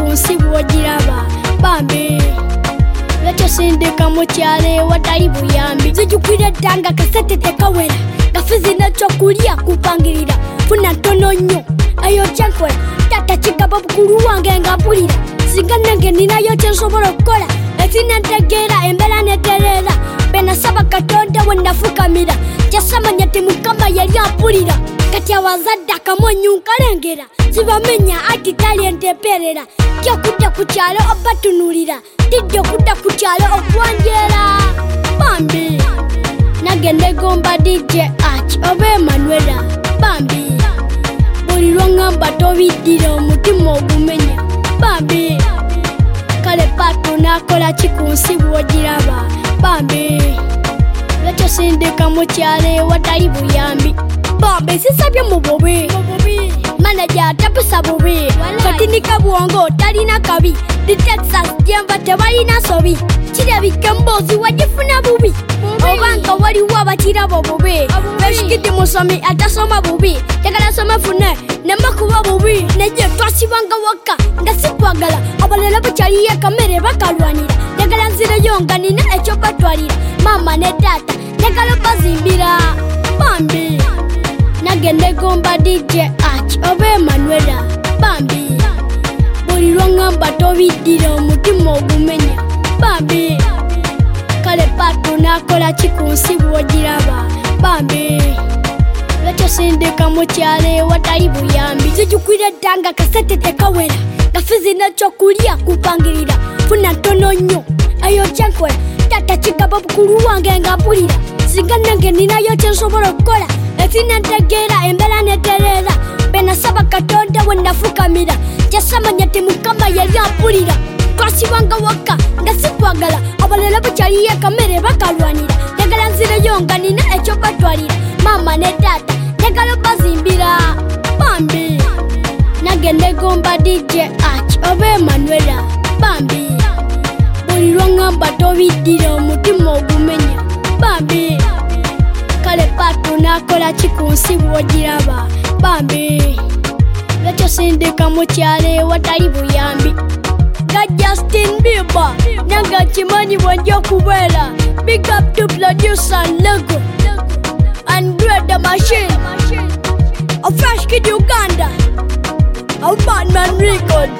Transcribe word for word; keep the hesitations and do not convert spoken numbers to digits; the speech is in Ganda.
chikunsi bwogiraba bambi lwekyo sindika mu kyalo watali buyambi zijjukira ddanga kasete tekawera gafizi n'ekyokulya kupangirira funa ntono nnyo eyo kyenkola tata kigaba bukulu wange nga mpulira singa nange ninayo kyensobola okukola esinantegeera embeera netereera benasaba katonda we nafukamira kyasamanya ti mukama yali ampulira kati awazadde akamonyu nkalengera sibamenya ati tali enteperera kyokudda ku kyalo obatunulira tidde okudda ku kyalo okwanjera bambi nange negomba D J Arch oba Emanuela bambi buli lwangamba tobiddira omutima ogumenya bambi kale pato nakola kikunsi bwogiraba bambi lwekyo sindika mu kyalo watali buyambi bambi sisabye mu bubi manaja tapisa bubi katinika bwongo talina kabi di Texas jemba tebalina sobi kirabika mbozi wagifuna bubi obanga waliwo abakirabo bubi beshikidde musomi atasoma bubi tegala soma fune nemakuba bubi neje twasibanga waka nga sikwagala abalala bakyaliye kamere bakalwanira tegala nzireyo nga nina ekyo batwalira mama ne tata tegala bazimbira bambi nange negomba D J Arch oba Emanuela bambi buli lwangamba tobiddira omutima ogumenya bambi kale pato nakola kikunsi bwogiraba bambi lwekyo sindika mu kyalo watali buyambi zijjukira ddanga kasete tekawera gafizi n'ekyokulya kupangirira funa ntono nnyo eyo kyenkola tata kigaba bukulu wange nga mpulira singa nange ninayo kyensobola okukola esinantegeera embeera netereera benasaba katonda we nafukamira kyasamanya ti mukama yali ampulira twasibanga waka nga sikwagala abalala bakyaliye kamere bakalwanira tegala nzireyo nga nina ekyo batwalira mama ne tata tegala bazimbira bambi nange negomba D J Arch oba Emanuela bambi buli lwangamba tobiddira omutima ogumenya bambi kale pato nakola kikunsi bwogiraba bambi lwekyo sindika mu kyalo watali buyambi ga Justin Bieber nanga kimanyi bwonja okubeera big up to producer Lego Andre the Machine a fresh kid Uganda a Batman record